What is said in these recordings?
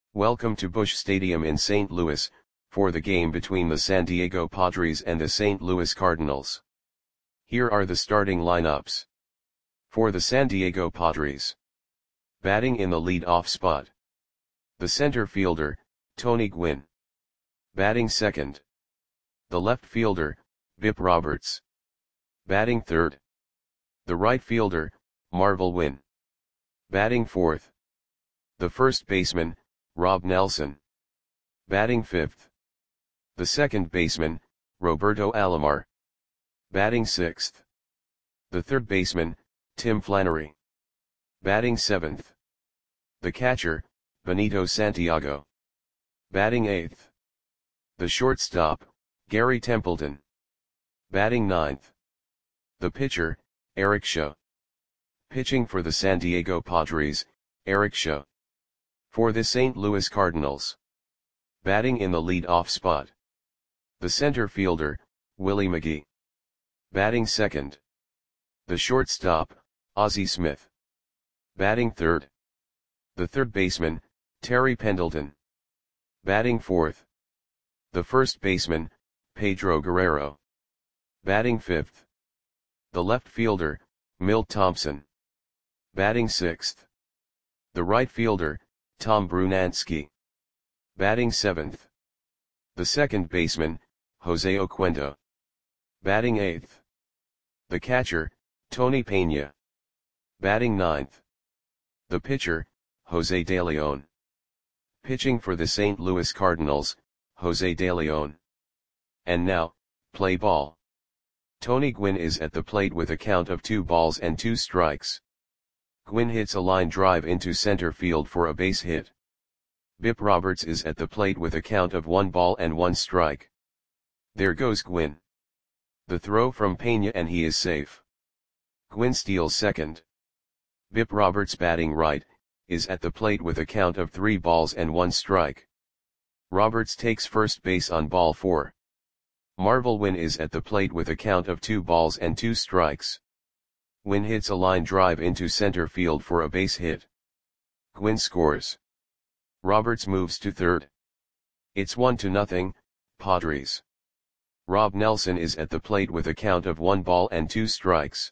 Welcome to Busch Stadium in St. Louis, for the game between the San Diego Padres and the St. Louis Cardinals. Here are the starting lineups. For the San Diego Padres. Batting in the lead-off spot. The center fielder, Tony Gwynn. Batting second. The left fielder, Bip Roberts. Batting third. The right fielder, Marvel Wynn. Batting fourth. The first baseman, Rob Nelson. Batting fifth. The second baseman, Roberto Alomar. Batting sixth. The third baseman, Tim Flannery. Batting seventh. The catcher, Benito Santiago. Batting eighth. The shortstop, Gary Templeton. Batting ninth. The pitcher, Eric Shaw. Pitching for the San Diego Padres, Eric Shaw. For the St. Louis Cardinals. Batting in the lead-off spot. The center fielder, Willie McGee. Batting second. The shortstop, Ozzie Smith. Batting third. The third baseman, Terry Pendleton. Batting fourth. The first baseman, Pedro Guerrero. Batting fifth. The left fielder, Milt Thompson. Batting sixth. The right fielder, Tom Brunansky. Batting seventh. The second baseman, Jose Oquendo. Batting eighth. The catcher, Tony Pena. Batting ninth. The pitcher, Jose De Leon. Pitching for the St. Louis Cardinals, Jose De Leon. And now, play ball. Tony Gwynn is at the plate with a count of 2 balls and 2 strikes. Gwynn hits a line drive into center field for a base hit. Bip Roberts is at the plate with a count of 1 ball and 1 strike. There goes Gwynn. The throw from Pena and he is safe. Gwynn steals second. Bip Roberts batting right, is at the plate with a count of 3 balls and 1 strike. Roberts takes first base on ball 4. Marvel Wynn is at the plate with a count of 2 balls and 2 strikes. Wynn hits a line drive into center field for a base hit. Gwynn scores. Roberts moves to third. It's 1-0, Padres. Rob Nelson is at the plate with a count of 1 ball and 2 strikes.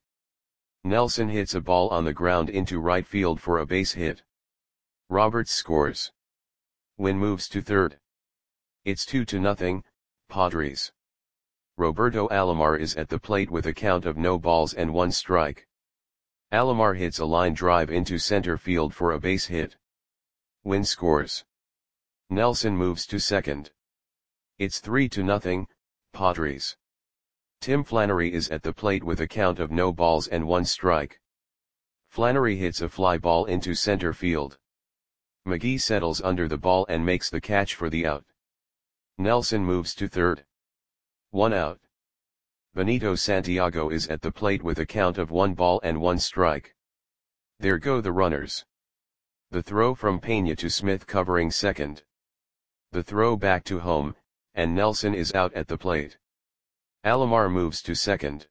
Nelson hits a ball on the ground into right field for a base hit. Roberts scores. Wynn moves to third. It's 2-0, Padres. Roberto Alomar is at the plate with a count of no balls and 1 strike. Alomar hits a line drive into center field for a base hit. Wynn scores. Nelson moves to second. It's 3-0, Padres. Tim Flannery is at the plate with a count of no balls and 1 strike. Flannery hits a fly ball into center field. McGee settles under the ball and makes the catch for the out. Nelson moves to third. 1 out. Benito Santiago is at the plate with a count of 1 ball and 1 strike. There go the runners. The throw from Pena to Smith covering second. The throw back to home, and Nelson is out at the plate. Alomar moves to second.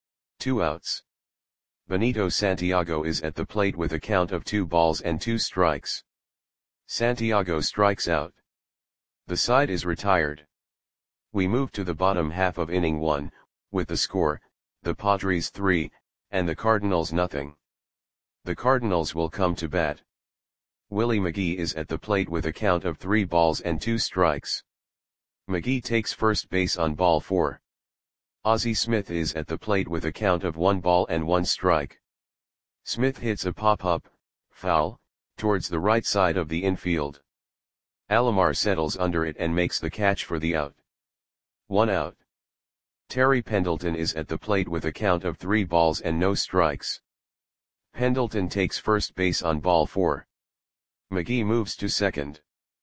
2 outs. Benito Santiago is at the plate with a count of 2 balls and 2 strikes. Santiago strikes out. The side is retired. We move to the bottom half of inning 1, with the score, the Padres 3, and the Cardinals nothing. The Cardinals will come to bat. Willie McGee is at the plate with a count of 3 balls and 2 strikes. McGee takes first base on ball 4. Ozzie Smith is at the plate with a count of 1 ball and 1 strike. Smith hits a pop-up, foul, towards the right side of the infield. Alomar settles under it and makes the catch for the out. 1 out. Terry Pendleton is at the plate with a count of 3 balls and no strikes. Pendleton takes first base on ball 4. McGee moves to second.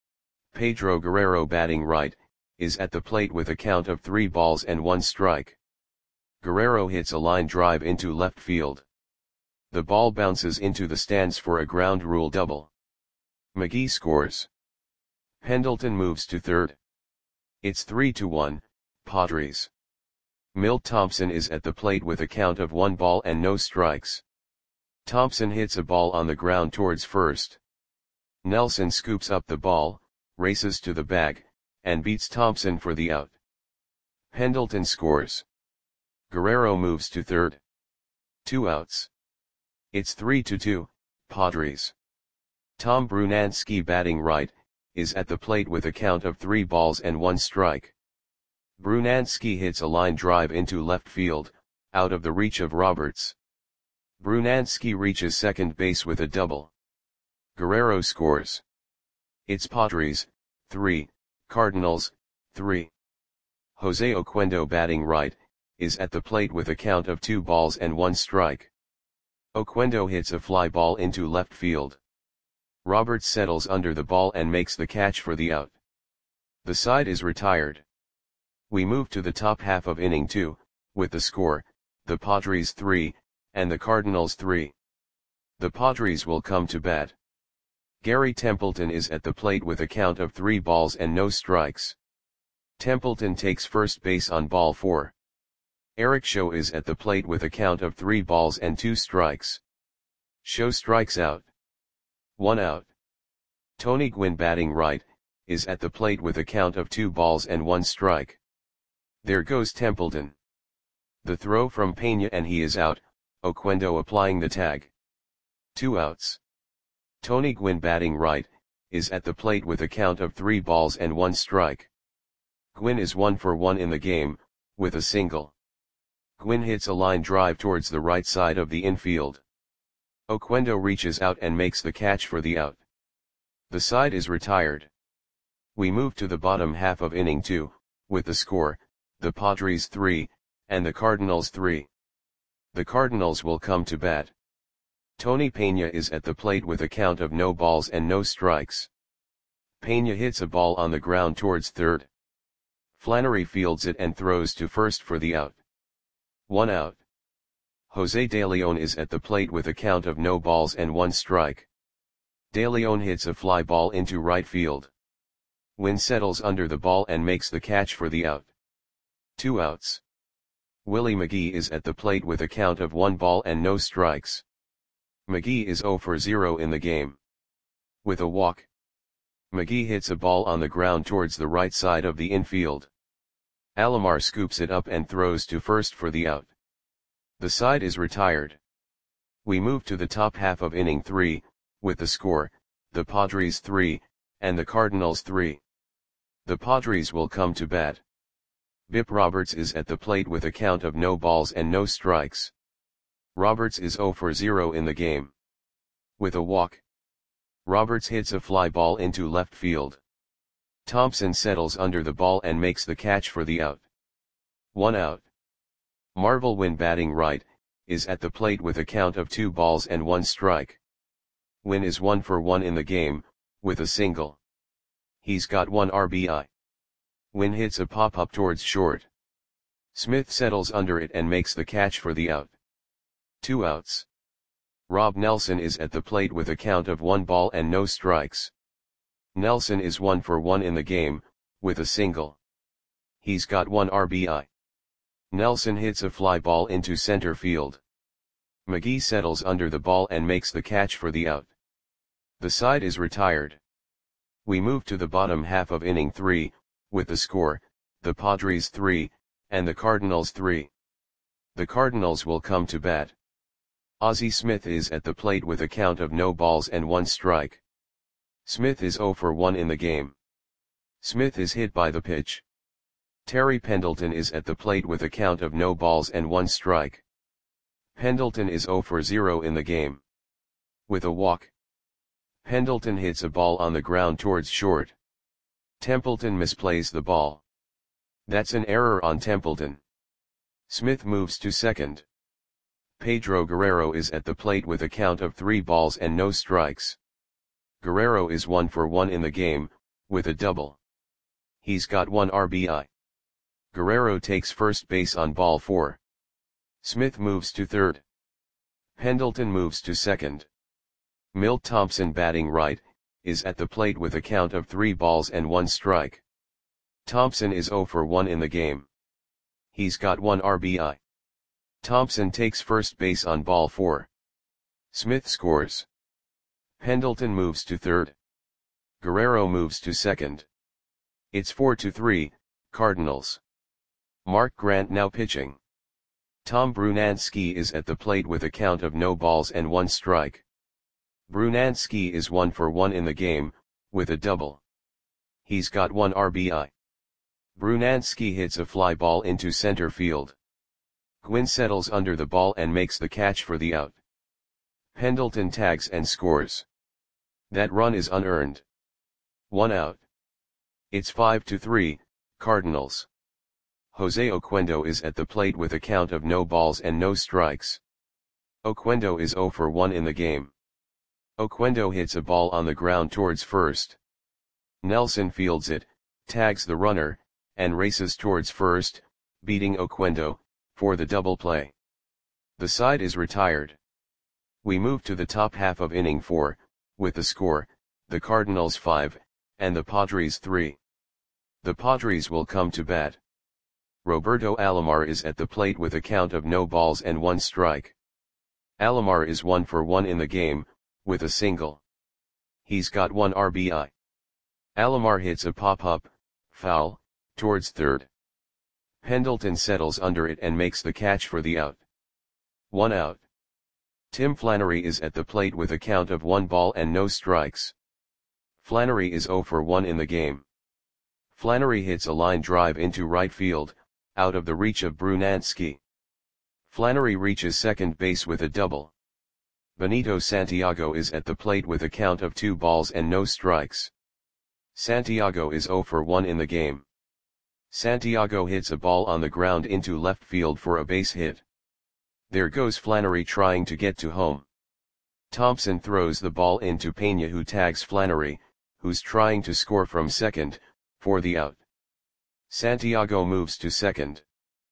Pedro Guerrero batting right, is at the plate with a count of 3 balls and 1 strike. Guerrero hits a line drive into left field. The ball bounces into the stands for a ground rule double. McGee scores. Pendleton moves to third. It's 3-1, Padres. Milt Thompson is at the plate with a count of 1 ball and no strikes. Thompson hits a ball on the ground towards first. Nelson scoops up the ball, races to the bag, and beats Thompson for the out. Pendleton scores. Guerrero moves to third. 2 outs. It's 3-2, Padres. Tom Brunansky, batting right, is at the plate with a count of 3 balls and 1 strike. Brunansky hits a line drive into left field, out of the reach of Roberts. Brunansky reaches second base with a double. Guerrero scores. It's Padres, 3, Cardinals, 3. Jose Oquendo, batting right, is at the plate with a count of 2 balls and 1 strike. Oquendo hits a fly ball into left field. Roberts settles under the ball and makes the catch for the out. The side is retired. We move to the top half of inning 2, with the score, the Padres 3, and the Cardinals 3. The Padres will come to bat. Gary Templeton is at the plate with a count of 3 balls and no strikes. Templeton takes first base on ball 4. Eric Show is at the plate with a count of 3 balls and 2 strikes. Show strikes out. 1 out. Tony Gwynn, batting right, is at the plate with a count of 2 balls and 1 strike. There goes Templeton. The throw from Pena and he is out, Oquendo applying the tag. 2 outs. Tony Gwynn, batting right, is at the plate with a count of 3 balls and 1 strike. Gwynn is 1 for 1 in the game, with a single. Gwynn hits a line drive towards the right side of the infield. Oquendo reaches out and makes the catch for the out. The side is retired. We move to the bottom half of inning 2, with the score, the Padres 3, and the Cardinals 3. The Cardinals will come to bat. Tony Pena is at the plate with a count of no balls and no strikes. Pena hits a ball on the ground towards third. Flannery fields it and throws to first for the out. 1 out. Jose De Leon is at the plate with a count of no balls and 1 strike. De Leon hits a fly ball into right field. Wynn settles under the ball and makes the catch for the out. 2 outs. Willie McGee is at the plate with a count of 1 ball and no strikes. McGee is 0 for 0 in the game. With a walk. McGee hits a ball on the ground towards the right side of the infield. Alomar scoops it up and throws to first for the out. The side is retired. We move to the top half of inning 3, with the score, the Padres 3, and the Cardinals 3. The Padres will come to bat. Bip Roberts is at the plate with a count of no balls and no strikes. Roberts is 0 for 0 in the game. With a walk. Roberts hits a fly ball into left field. Thompson settles under the ball and makes the catch for the out. 1 out. Marvel Wynn, batting right, is at the plate with a count of 2 balls and 1 strike. Wynn is 1 for 1 in the game, with a single. He's got 1 RBI. Wynn hits a pop-up towards short. Smith settles under it and makes the catch for the out. 2 outs. Rob Nelson is at the plate with a count of 1 ball and no strikes. Nelson is 1 for 1 in the game, with a single. He's got 1 RBI. Nelson hits a fly ball into center field. McGee settles under the ball and makes the catch for the out. The side is retired. We move to the bottom half of inning 3, with the score, the Padres 3, and the Cardinals 3. The Cardinals will come to bat. Ozzie Smith is at the plate with a count of no balls and 1 strike. Smith is 0 for 1 in the game. Smith is hit by the pitch. Terry Pendleton is at the plate with a count of no balls and 1 strike. Pendleton is 0 for 0 in the game. With a walk. Pendleton hits a ball on the ground towards short. Templeton misplays the ball. That's an error on Templeton. Smith moves to second. Pedro Guerrero is at the plate with a count of 3 balls and no strikes. Guerrero is 1 for 1 in the game, with a double. He's got 1 RBI. Guerrero takes first base on ball 4. Smith moves to third. Pendleton moves to second. Milt Thompson, batting right, is at the plate with a count of 3 balls and 1 strike. Thompson is 0 for 1 in the game. He's got 1 RBI. Thompson takes first base on ball 4. Smith scores. Pendleton moves to third. Guerrero moves to second. It's 4-3, Cardinals. Mark Grant now pitching. Tom Brunansky is at the plate with a count of no balls and 1 strike. Brunansky is 1 for 1 in the game, with a double. He's got 1 RBI. Brunansky hits a fly ball into center field. Gwynn settles under the ball and makes the catch for the out. Pendleton tags and scores. That run is unearned. 1 out. It's 5-3, Cardinals. Jose Oquendo is at the plate with a count of no balls and no strikes. Oquendo is 0 for 1 in the game. Oquendo hits a ball on the ground towards first. Nelson fields it, tags the runner, and races towards first, beating Oquendo, for the double play. The side is retired. We move to the top half of inning 4, with the score, the Cardinals 5, and the Padres 3. The Padres will come to bat. Roberto Alomar is at the plate with a count of no balls and 1 strike. Alomar is 1 for 1 in the game, with a single. He's got 1 RBI. Alomar hits a pop-up, foul, towards third. Pendleton settles under it and makes the catch for the out. 1 out. Tim Flannery is at the plate with a count of 1 ball and no strikes. Flannery is 0 for 1 in the game. Flannery hits a line drive into right field, out of the reach of Brunansky. Flannery reaches second base with a double. Benito Santiago is at the plate with a count of 2 balls and no strikes. Santiago is 0 for 1 in the game. Santiago hits a ball on the ground into left field for a base hit. There goes Flannery trying to get to home. Thompson throws the ball into Pena, who tags Flannery, who's trying to score from second, for the out. Santiago moves to second.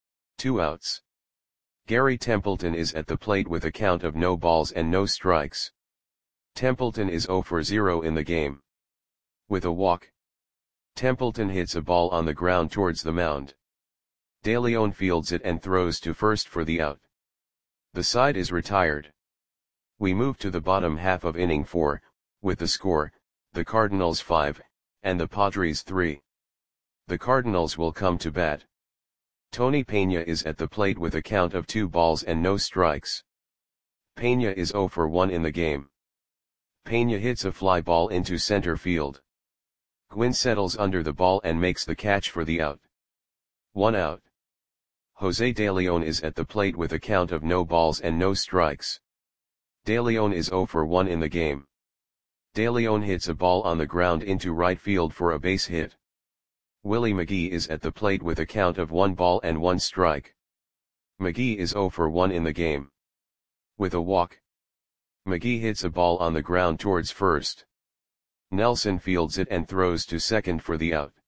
2 outs. Gary Templeton is at the plate with a count of no balls and no strikes. Templeton is 0 for 0 in the game. With a walk. Templeton hits a ball on the ground towards the mound. De Leon fields it and throws to first for the out. The side is retired. We move to the bottom half of inning 4, with the score, the Cardinals 5, and the Padres 3. The Cardinals will come to bat. Tony Pena is at the plate with a count of 2 balls and no strikes. Pena is 0 for 1 in the game. Pena hits a fly ball into center field. Gwynn settles under the ball and makes the catch for the out. 1 out. Jose De Leon is at the plate with a count of no balls and no strikes. De Leon is 0 for 1 in the game. De Leon hits a ball on the ground into right field for a base hit. Willie McGee is at the plate with a count of 1 ball and 1 strike. McGee is 0 for 1 in the game. With a walk. McGee hits a ball on the ground towards first. Nelson fields it and throws to second for the out.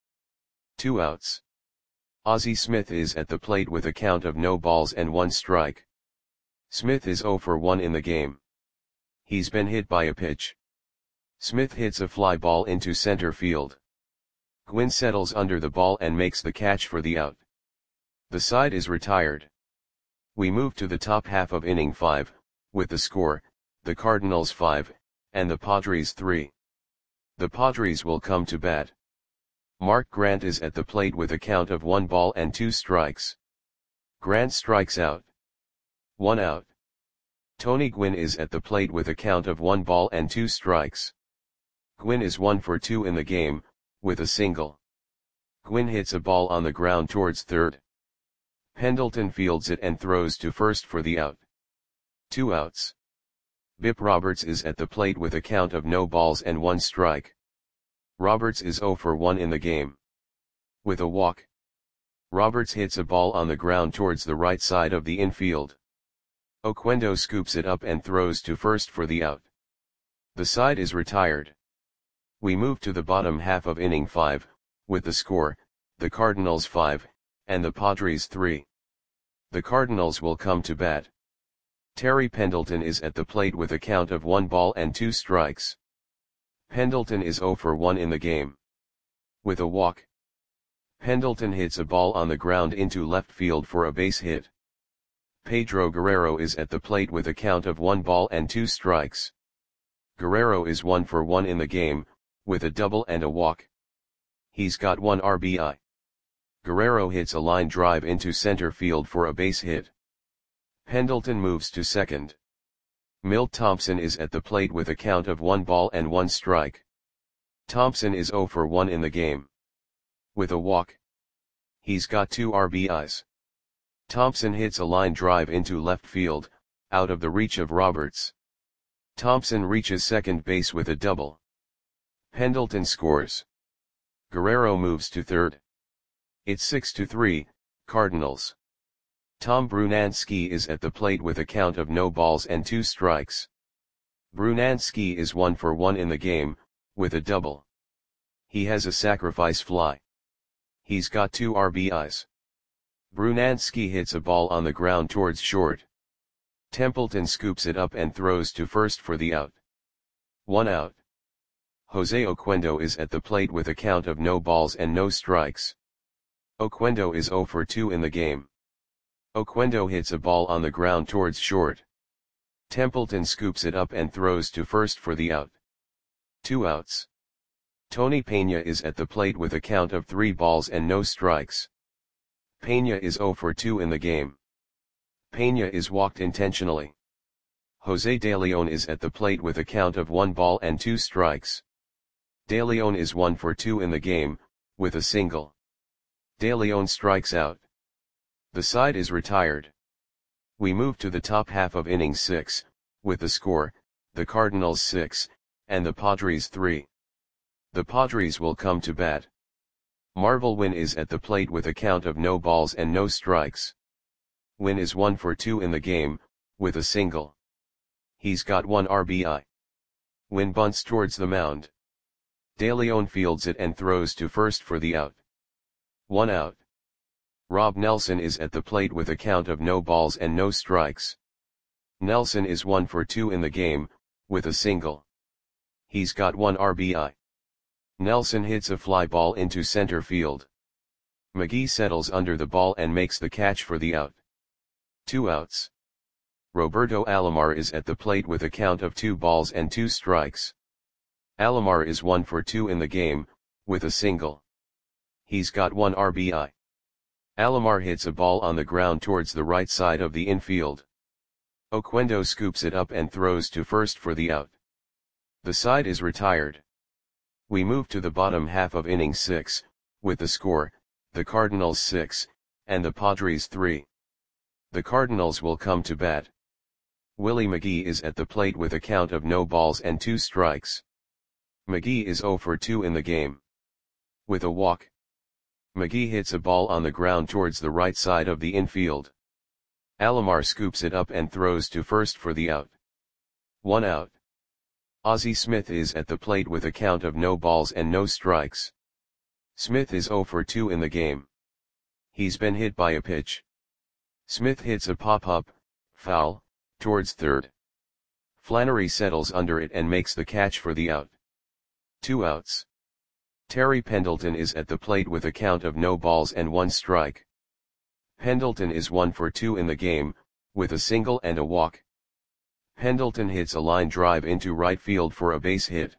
2 outs. Ozzie Smith is at the plate with a count of no balls and 1 strike. Smith is 0 for 1 in the game. He's been hit by a pitch. Smith hits a fly ball into center field. Gwynn settles under the ball and makes the catch for the out. The side is retired. We move to the top half of inning 5, with the score, the Cardinals 5, and the Padres 3. The Padres will come to bat. Mark Grant is at the plate with a count of 1 ball and 2 strikes. Grant strikes out. 1 out. Tony Gwynn is at the plate with a count of 1 ball and 2 strikes. Gwynn is 1 for 2 in the game, with a single. Gwynn hits a ball on the ground towards third. Pendleton fields it and throws to first for the out. 2 outs. Bip Roberts is at the plate with a count of no balls and 1 strike. Roberts is 0 for 1 in the game. With a walk. Roberts hits a ball on the ground towards the right side of the infield. Oquendo scoops it up and throws to first for the out. The side is retired. We move to the bottom half of inning 5, with the score, the Cardinals 5, and the Padres 3. The Cardinals will come to bat. Terry Pendleton is at the plate with a count of 1 ball and 2 strikes. Pendleton is 0 for 1 in the game. With a walk. Pendleton hits a ball on the ground into left field for a base hit. Pedro Guerrero is at the plate with a count of 1 ball and 2 strikes. Guerrero is 1 for 1 in the game, with a double and a walk. He's got 1 RBI. Guerrero hits a line drive into center field for a base hit. Pendleton moves to second. Milt Thompson is at the plate with a count of 1 ball and 1 strike. Thompson is 0 for 1 in the game. With a walk. He's got 2 RBIs. Thompson hits a line drive into left field, out of the reach of Roberts. Thompson reaches second base with a double. Pendleton scores. Guerrero moves to third. It's 6-3, Cardinals. Tom Brunansky is at the plate with a count of no balls and 2 strikes. Brunansky is 1 for 1 in the game, with a double. He has a sacrifice fly. He's got 2 RBIs. Brunansky hits a ball on the ground towards short. Templeton scoops it up and throws to first for the out. 1 out. Jose Oquendo is at the plate with a count of no balls and no strikes. Oquendo is 0 for 2 in the game. Oquendo hits a ball on the ground towards short. Templeton scoops it up and throws to first for the out. 2 outs. Tony Peña is at the plate with a count of 3 balls and no strikes. Peña is 0 for 2 in the game. Peña is walked intentionally. Jose De Leon is at the plate with a count of 1 ball and 2 strikes. De Leon is 1 for 2 in the game, with a single. De Leon strikes out. The side is retired. We move to the top half of inning 6, with the score, the Cardinals 6, and the Padres 3. The Padres will come to bat. Marvel Wynn is at the plate with a count of no balls and no strikes. Wynn is 1 for 2 in the game, with a single. He's got 1 RBI. Wynn bunts towards the mound. De Leon fields it and throws to first for the out. 1 out. Rob Nelson is at the plate with a count of no balls and no strikes. Nelson is 1 for 2 in the game, with a single. He's got 1 RBI. Nelson hits a fly ball into center field. McGee settles under the ball and makes the catch for the out. 2 outs. Roberto Alomar is at the plate with a count of 2 balls and 2 strikes. Alomar is 1 for 2 in the game, with a single. He's got 1 RBI. Alomar hits a ball on the ground towards the right side of the infield. Oquendo scoops it up and throws to first for the out. The side is retired. We move to the bottom half of inning 6, with the score, the Cardinals 6, and the Padres 3. The Cardinals will come to bat. Willie McGee is at the plate with a count of no balls and 2 strikes. McGee is 0 for 2 in the game. With a walk. McGee hits a ball on the ground towards the right side of the infield. Alomar scoops it up and throws to first for the out. 1 out. Ozzie Smith is at the plate with a count of no balls and no strikes. Smith is 0 for 2 in the game. He's been hit by a pitch. Smith hits a pop-up, foul, towards third. Flannery settles under it and makes the catch for the out. 2 outs. Terry Pendleton is at the plate with a count of no balls and 1 strike. Pendleton is 1 for 2 in the game, with a single and a walk. Pendleton hits a line drive into right field for a base hit.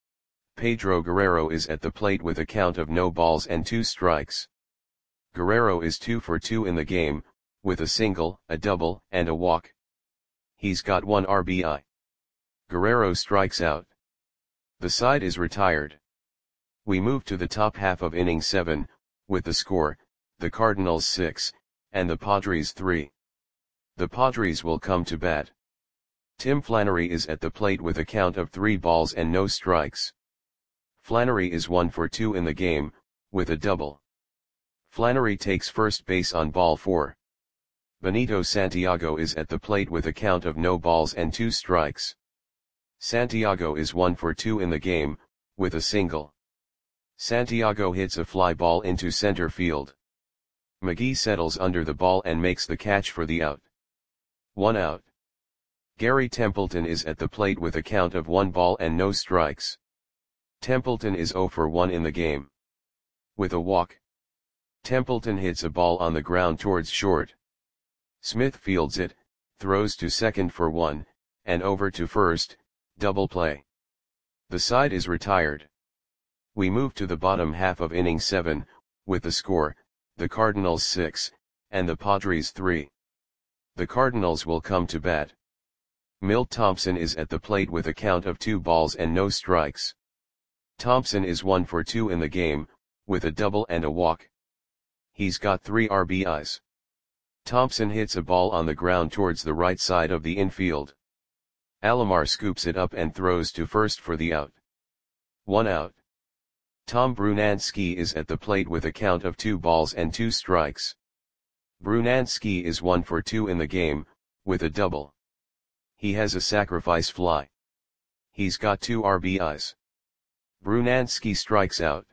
Pedro Guerrero is at the plate with a count of no balls and 2 strikes. Guerrero is 2 for 2 in the game, with a single, a double, and a walk. He's got 1 RBI. Guerrero strikes out. The side is retired. We move to the top half of inning 7, with the score, the Cardinals 6, and the Padres 3. The Padres will come to bat. Tim Flannery is at the plate with a count of 3 balls and no strikes. Flannery is 1 for 2 in the game, with a double. Flannery takes first base on ball 4. Benito Santiago is at the plate with a count of no balls and 2 strikes. Santiago is 1 for 2 in the game, with a single. Santiago hits a fly ball into center field. McGee settles under the ball and makes the catch for the out. 1 out. Gary Templeton is at the plate with a count of 1 ball and no strikes. Templeton is 0 for 1 in the game. With a walk. Templeton hits a ball on the ground towards short. Smith fields it, throws to second for 1, and over to first, double play. The side is retired. We move to the bottom half of inning 7, with the score, the Cardinals 6, and the Padres 3. The Cardinals will come to bat. Milt Thompson is at the plate with a count of 2 balls and no strikes. Thompson is 1 for 2 in the game, with a double and a walk. He's got 3 RBIs. Thompson hits a ball on the ground towards the right side of the infield. Alomar scoops it up and throws to first for the out. 1 out. Tom Brunansky is at the plate with a count of 2 balls and 2 strikes. Brunansky is 1 for 2 in the game, with a double. He has a sacrifice fly. He's got 2 RBIs. Brunansky strikes out.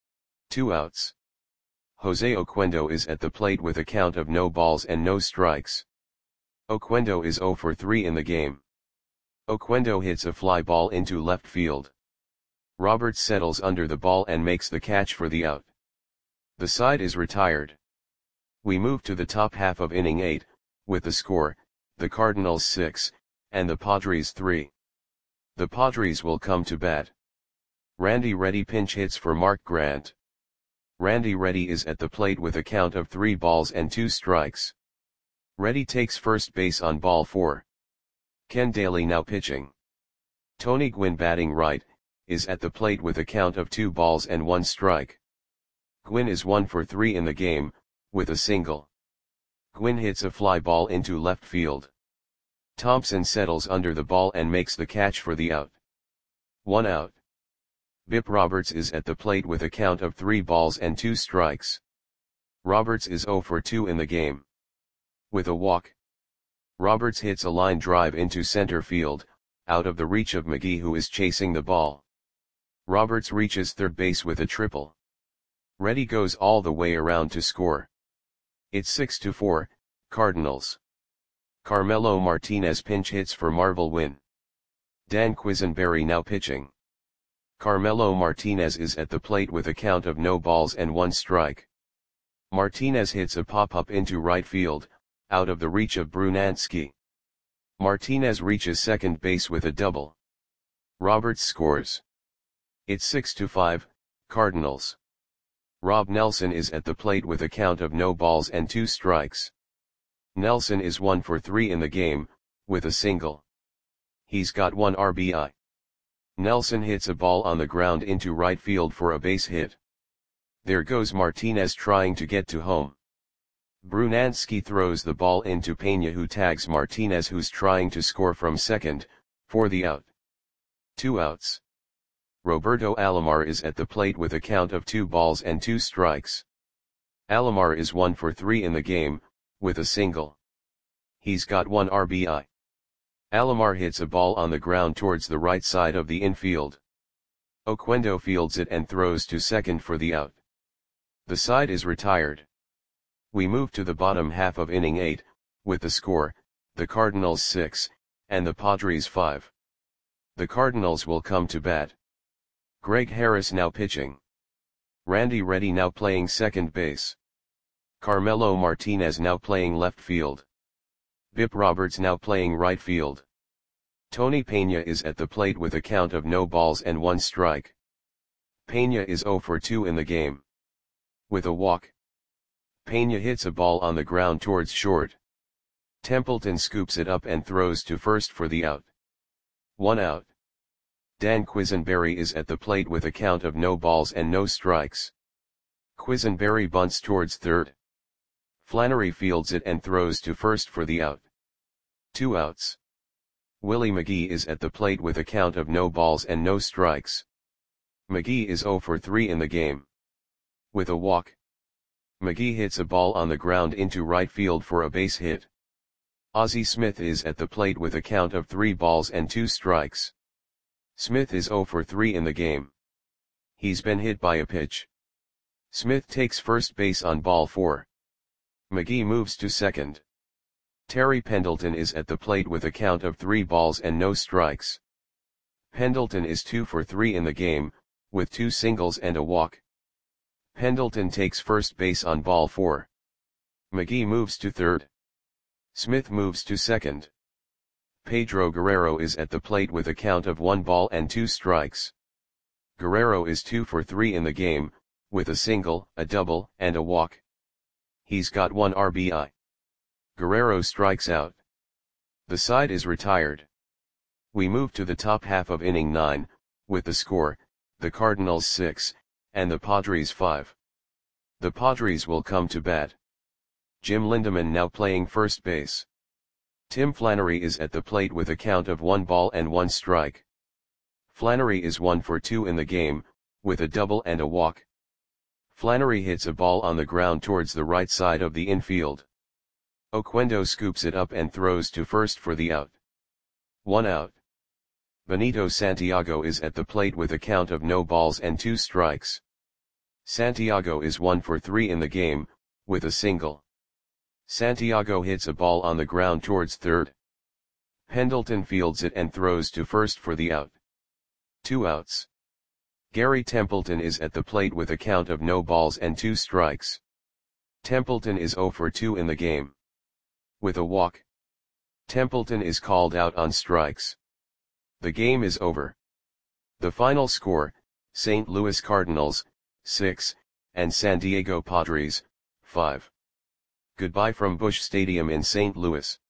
2 outs. Jose Oquendo is at the plate with a count of no balls and no strikes. Oquendo is 0 for 3 in the game. Oquendo hits a fly ball into left field. Roberts settles under the ball and makes the catch for the out. The side is retired. We move to the top half of inning 8, with the score, the Cardinals 6, and the Padres 3. The Padres will come to bat. Randy Reddy pinch hits for Mark Grant. Randy Reddy is at the plate with a count of 3 balls and 2 strikes. Reddy takes first base on ball 4. Ken Daly now pitching. Tony Gwynn batting right, is at the plate with a count of 2 balls and 1 strike. Gwynn is 1 for 3 in the game, with a single. Gwynn hits a fly ball into left field. Thompson settles under the ball and makes the catch for the out. 1 out. Bip Roberts is at the plate with a count of 3 balls and 2 strikes. Roberts is 0 for 2 in the game. With a walk. Roberts hits a line drive into center field, out of the reach of McGee who is chasing the ball. Roberts reaches third base with a triple. Reddy goes all the way around to score. It's 6-4, Cardinals. Carmelo Martinez pinch hits for Marvel win. Dan Quisenberry now pitching. Carmelo Martinez is at the plate with a count of no balls and 1 strike. Martinez hits a pop-up into right field, out of the reach of Brunansky. Martinez reaches second base with a double. Roberts scores. It's 6-5, Cardinals. Rob Nelson is at the plate with a count of no balls and 2 strikes. Nelson is 1 for 3 in the game, with a single. He's got 1 RBI. Nelson hits a ball on the ground into right field for a base hit. There goes Martinez trying to get to home. Brunansky throws the ball into Pena who tags Martinez who's trying to score from second, for the out. 2 outs. Roberto Alomar is at the plate with a count of 2 balls and 2 strikes. Alomar is 1 for 3 in the game, with a single. He's got 1 RBI. Alomar hits a ball on the ground towards the right side of the infield. Oquendo fields it and throws to second for the out. The side is retired. We move to the bottom half of inning 8, with the score, the Cardinals 6, and the Padres 5. The Cardinals will come to bat. Greg Harris now pitching. Randy Reddy now playing second base. Carmelo Martinez now playing left field. Bip Roberts now playing right field. Tony Pena is at the plate with a count of no balls and 1 strike. Pena is 0 for 2 in the game. With a walk. Pena hits a ball on the ground towards short. Templeton scoops it up and throws to first for the out. 1 out. Dan Quisenberry is at the plate with a count of no balls and no strikes. Quisenberry bunts towards third. Flannery fields it and throws to first for the out. 2 outs. Willie McGee is at the plate with a count of no balls and no strikes. McGee is 0 for 3 in the game. With a walk. McGee hits a ball on the ground into right field for a base hit. Ozzie Smith is at the plate with a count of 3 balls and 2 strikes. Smith is 0 for 3 in the game. He's been hit by a pitch. Smith takes first base on ball 4. McGee moves to second. Terry Pendleton is at the plate with a count of 3 balls and no strikes. Pendleton is 2 for 3 in the game, with 2 singles and a walk. Pendleton takes first base on ball 4. McGee moves to third. Smith moves to second. Pedro Guerrero is at the plate with a count of 1 ball and 2 strikes. Guerrero is 2 for 3 in the game, with a single, a double, and a walk. He's got 1 RBI. Guerrero strikes out. The side is retired. We move to the top half of inning 9, with the score, the Cardinals 6, and the Padres 5. The Padres will come to bat. Jim Lindemann now playing first base. Tim Flannery is at the plate with a count of 1 ball and 1 strike. Flannery is 1 for 2 in the game, with a double and a walk. Flannery hits a ball on the ground towards the right side of the infield. Oquendo scoops it up and throws to first for the out. 1 out. Benito Santiago is at the plate with a count of no balls and 2 strikes. Santiago is 1 for 3 in the game, with a single. Santiago hits a ball on the ground towards third. Pendleton fields it and throws to first for the out. 2 outs. Gary Templeton is at the plate with a count of no balls and 2 strikes. Templeton is 0 for 2 in the game. With a walk. Templeton is called out on strikes. The game is over. The final score, St. Louis Cardinals, 6, and San Diego Padres, 5. Goodbye from Busch Stadium in St. Louis.